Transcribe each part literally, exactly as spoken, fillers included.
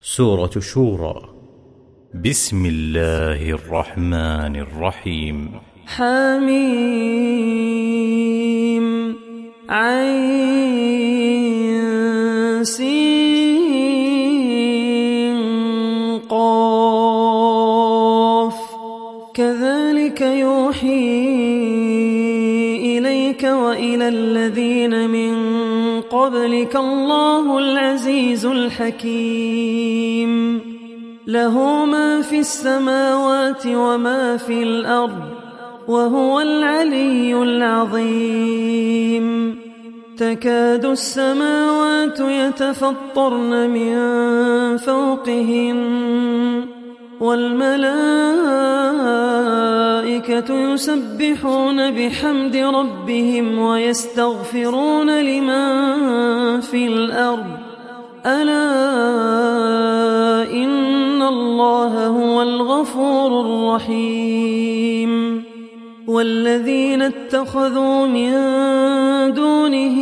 سورة الشورى. بسم الله الرحمن الرحيم. حميم عين سين قاف كذلك يوحي إليك وإلى الذين من قبلك الله العزيز الحكيم. له ما في السماوات وما في الأرض وهو العلي العظيم. تكاد السماوات يتفطرن من فوقهن والملائكة يسبحون بحمد ربهم ويستغفرون لمن في الأرض ألا إن الله هو الغفور الرحيم. والذين اتخذوا من دونه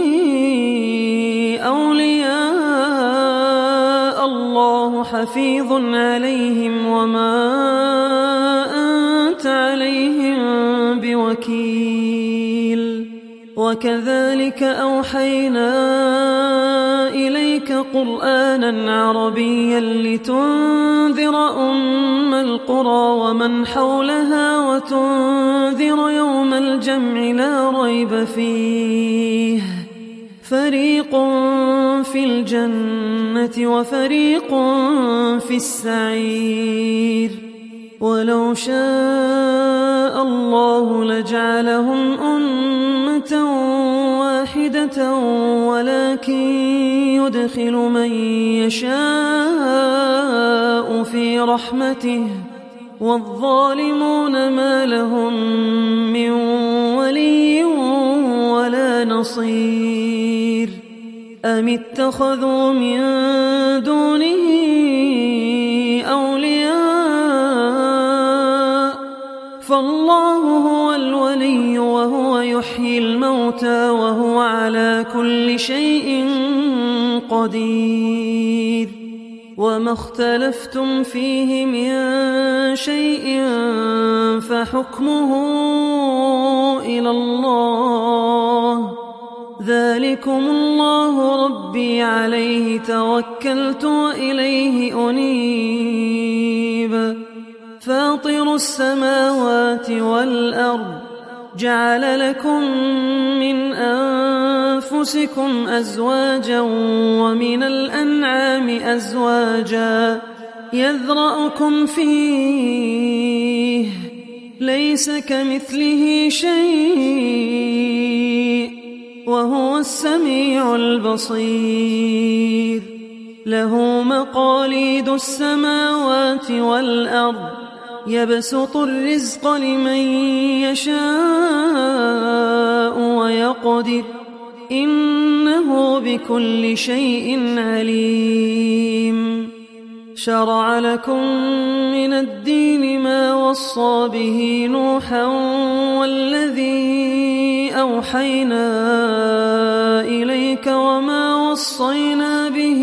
أولياء الله حفيظ عليهم وما أنت عليهم بوكيل. وكذلك أوحينا إليك قرآنا عربيا لتنذر أم القرى ومن حولها وتنذر يوم الجمع لا ريب فيه فريق في الجنة وفريق في السعير. ولو شاء الله لجعلهم أمة واحدة ولكن يدخل من يشاء في رحمته والظالمون ما لهم من ولي ولا نصير. أم اتخذوا من دونه أولياء فالله هو الولي وهو يحيي الموتى وهو على كل شيء قدير. وما اختلفتم فيه من شيء فحكمه إلى الله ذلكم الله ربي عليه توكلت وإليه أنيب. فاطر السماوات والأرض جعل لكم من أنفسكم أزواجا ومن الأنعام أزواجا يذرأكم فيه ليس كمثله شيء وهو السميع البصير. له مقاليد السماوات والأرض يبسط الرزق لمن يشاء ويقدر إنه بكل شيء عليم. شرع لكم من الدين ما وصى به نوحا والذي أوحينا إليك وما وصينا به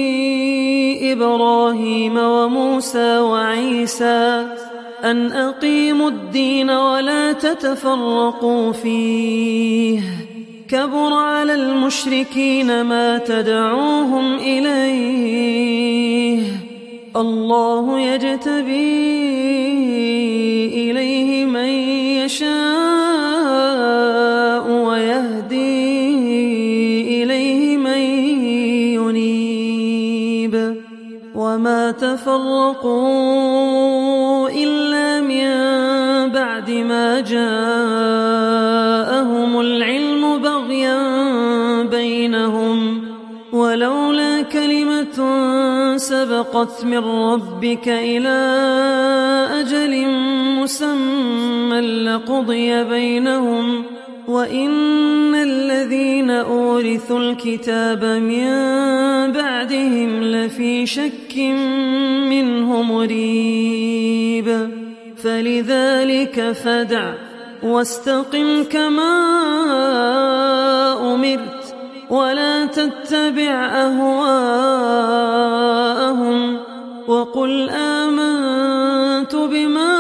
إبراهيم وموسى وعيسى أن أقيموا الدين ولا تتفرقوا فيه كبر على المشركين ما تدعوهم إليه. الله يجتبي إليه من يشاء ويهدي إليه من ينيب. وما تفرقوا إلا من بعد ما جاءهم العلم بغيا بينهم ولولا كلمة سبقت من ربك إلى أجل مسمى لقضي بينهم وإن الذين أورثوا الكتاب من بعدهم لفي شك منه مريب. فلذلك فادع واستقم كما أمرت ولا تتبع أهواءهم وقل آمنت بما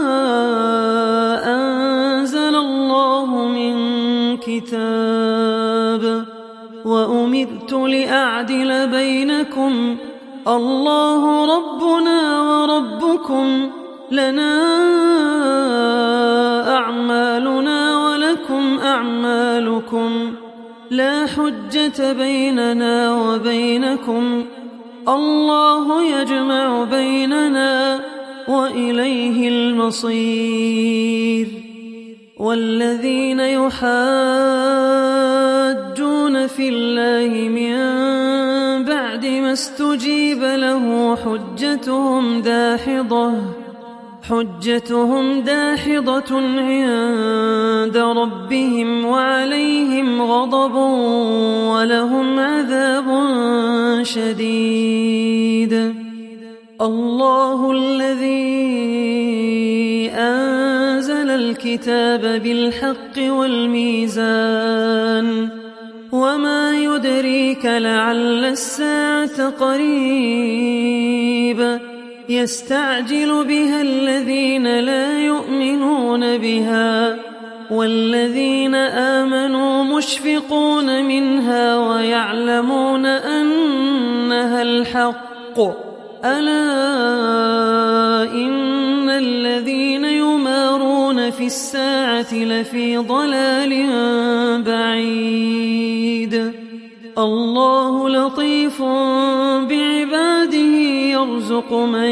أنزل الله من كتاب وأمرت لأعدل بينكم الله ربنا وربكم لنا أعمالنا ولكم أعمالكم لا حجة بيننا وبينكم الله يجمع بيننا وإليه المصير. والذين يحاجون في الله من بعد ما استجيب له حجتهم داحضة حجتهم داحضة عند ربهم وعليهم غضب ولهم عذاب شديد. الله الذي أنزل الكتاب بالحق والميزان وما يدريك لعل الساعة قريب يستعجل بها الذين لا يؤمنون بها والذين آمنوا مشفقون منها ويعلمون أنها الحق ألا إن الذين يمارون في الساعة لفي ضلال بعيد. الله لطيف بعباده يرزق من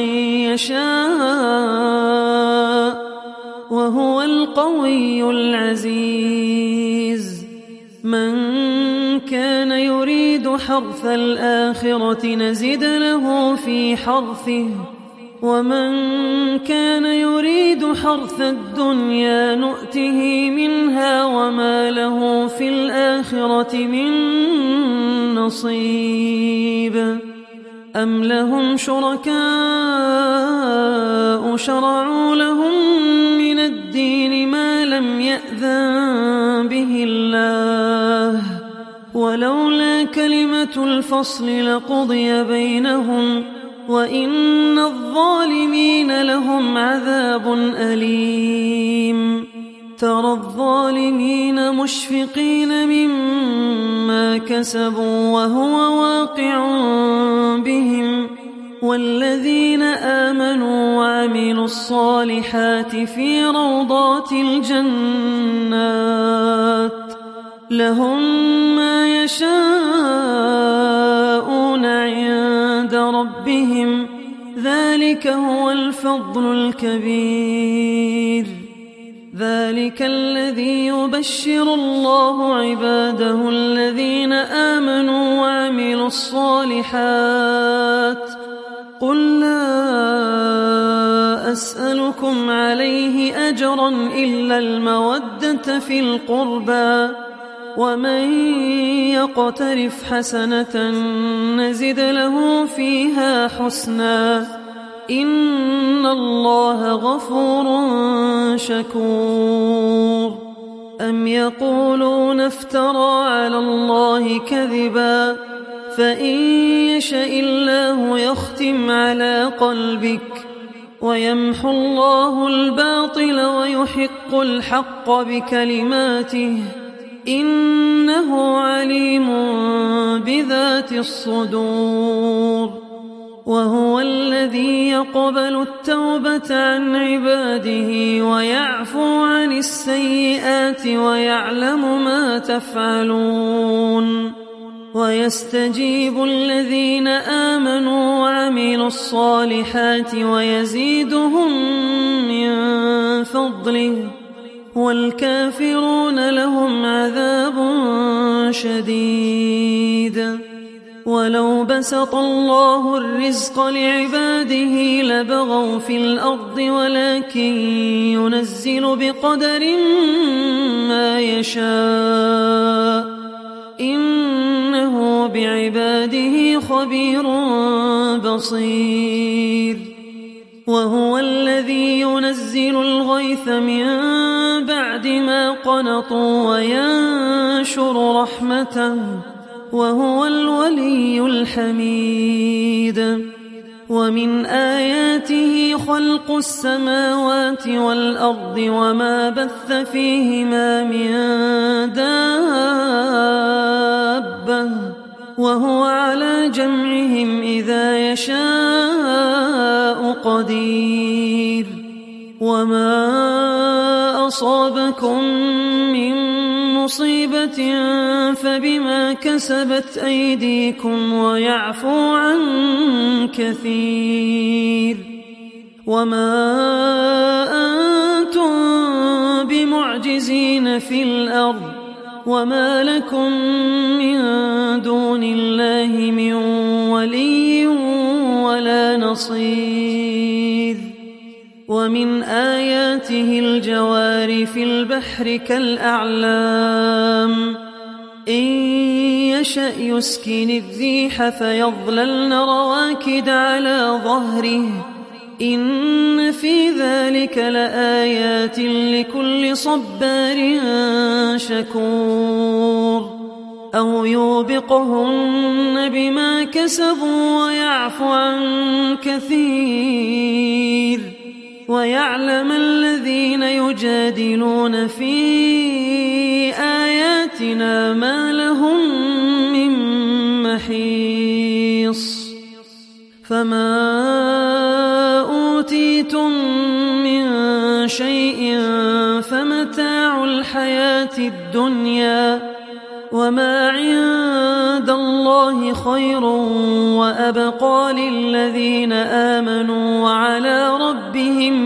يشاء وهو القوي العزيز. من كان يريد حرث الآخرة نزد له في حرثه ومن كان يريد حرث الدنيا نؤته منها وما له في الآخرة من نصيب. أم لهم شركاء شرعوا لهم من الدين ما لم يأذن به الله ولولا كلمة الفصل لقضي بينهم وإن الظالمين لهم عذاب أليم. ترى الظالمين مشفقين مما كسبوا وهو واقع بهم والذين آمنوا وعملوا الصالحات في روضات الجنات لهم ما يشاءون عند ربهم ذلك هو الفضل الكبير. ذلك الذي يبشر الله عباده الذين آمنوا وعملوا الصالحات. قل لا أسألكم عليه أجرا إلا المودة في القربى ومن يقترف حسنة نزد له فيها حسنا إن الله غفور شكور. أم يقولون افترى على الله كذبا فإن يشاء الله يختم على قلبك ويمحو الله الباطل ويحق الحق بكلماته إنه عليم بذات الصدور. وهو الذي يقبل التوبة عن عباده ويعفو عن السيئات ويعلم ما تفعلون ويستجيب الذين آمنوا وعملوا الصالحات ويزيدهم من فضله والكافرون لهم عذاب شديد. ولو بسط الله الرزق لعباده لبغوا في الأرض ولكن ينزل بقدر ما يشاء إنه بعباده خبير بصير. وهو الذي ينزل الغيث من بعد ما قنطوا وينشر رحمته وهو الولي الحميد. ومن آياته خلق السماوات والأرض وما بث فيهما من دابة وهو على جمعهم إذا يشاء قدير وما أصابكم من مصيبة فبما كسبت أيديكم ويعفو عن كثير وما أنتم بمعجزين في الأرض وما لكم من دون الله من ولي ولا نصير ومن آياته الجوار في البحر كالأعلام إن يشأ يسكن الريح فيظللن رواكد على ظهره إن في ذلك لآيات لكل صبار شكور أو يوبقهن بما كسبوا ويعفو عن كثير ويعلم الذين يجادلون في آياتنا ما لهم من محيص فما أوتيتم من شيء فمتاع الحياة الدنيا وما عند الله خير وأبقى للذين آمنوا وعلى ربهم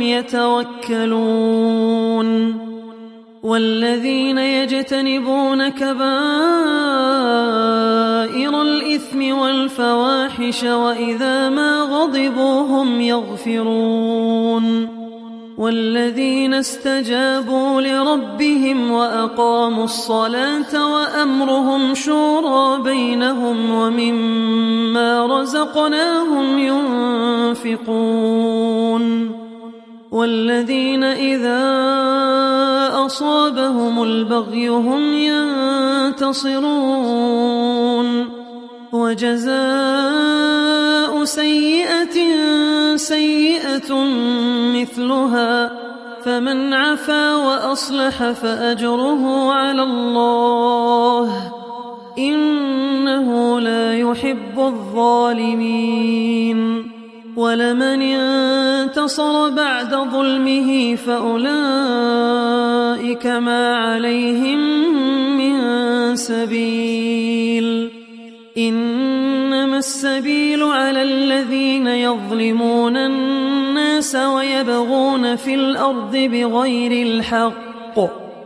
يتوكلون والذين يجتنبون كبائر الإثم والفواحش وإذا ما غضبوا هم يغفرون والذين استجابوا لربهم وأقاموا الصلاة وأمرهم شورى بينهم ومما رزقناهم ينفقون والذين إذا أصابهم البغي هم ينتصرون وجزاء سيئة سيئة مثلها فمن عفا وأصلح فأجره على الله إنه لا يحب الظالمين ولمن انتصر بعد ظلمه فأولئك ما عليهم من سبيل إنما السبيل على الذين يظلمون الناس ويبغون في الأرض بغير الحق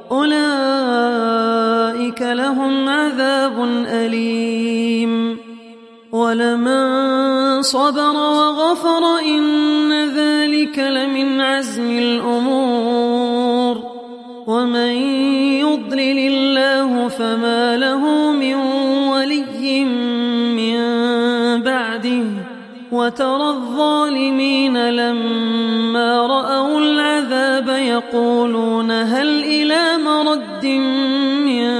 أولئك لهم عذاب أليم ولمن صبر وغفر إن ذلك لمن عزم الأمور ومن يضلل الله فما له من ولي من بعده وترى الظالمين لما رأوا العذاب يقولون هل إلى مرد من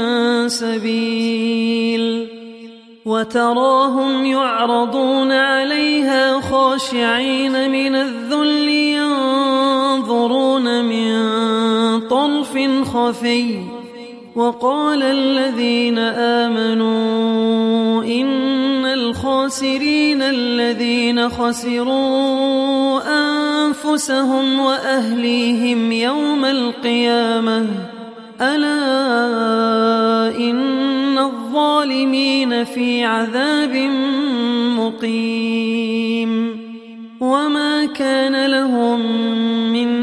سبيل وتراهم يعرضون عليها خاشعين من الذل ينظرون من طرف خفي وقال الذين آمنوا إن الخاسرين الذين خسروا أنفسهم وأهليهم يوم القيامة ألا إن الظالمين في عذاب مقيم وما كان لهم من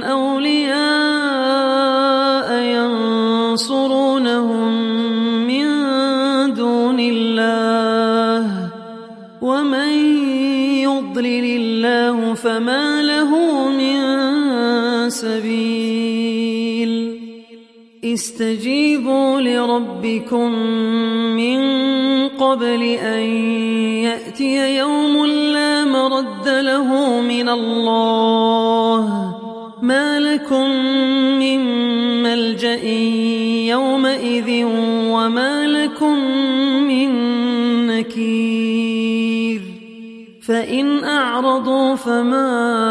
أولياء ينصرونهم من دون الله ومن يضلل الله فما له من سبيل استجيبوا لربكم من قبل أن يأتي يوم لا مرد له من الله ما لكم من ملجأ يومئذ وما لكم من نكير فإن أعرضوا فما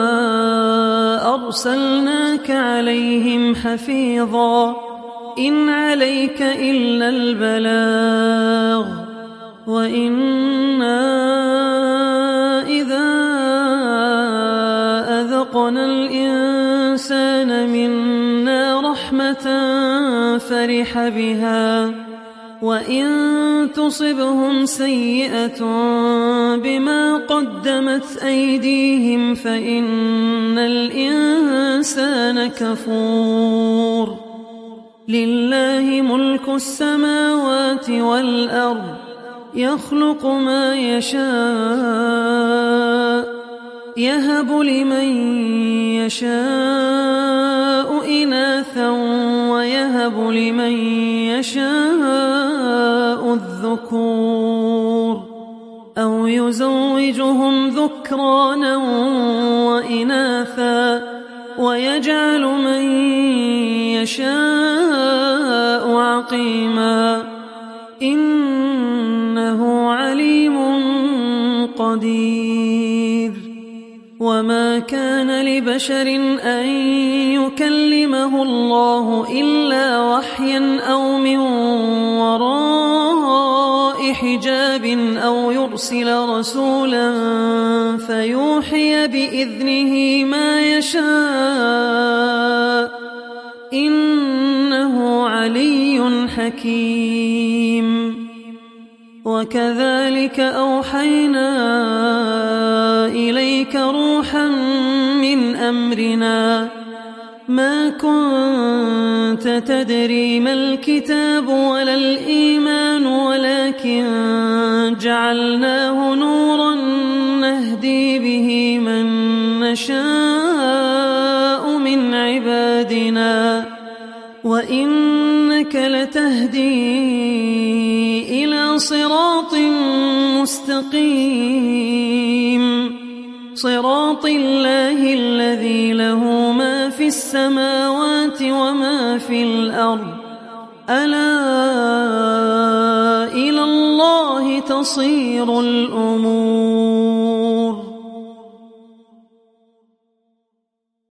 أرسلناك عليهم حفيظا إن عليك إلا البلاغ وإنا إذا أذقنا الإنسان منا رحمة فرح بها وإن تصبهم سيئة بما قدمت أيديهم فإن الإنسان كفور لله ملك السماوات والأرض يخلق ما يشاء يهب لمن يشاء إناثا ويهب لمن يشاء الذكور أو يزوجهم ذكرانا وإناثا ويجعل من يشاء عقيما إنه عليم قدير وما كان لبشر أن يكلمه الله إلا وحيا أو من وراء حجاب أو يرسل رسولا فيوحي بإذنه ما يشاء إنه علي حكيم وكذلك أوحينا إليك روحا من أمرنا ما كنت تدري ما الكتاب ولا الإيمان ولكن جعلناه نورا نهدي به من نشاء من عبادنا وإنك لتهدي إلى صراط مستقيم صراط الله الذي له ما في السماوات وما في الأرض ألا إلى الله تصير الأمور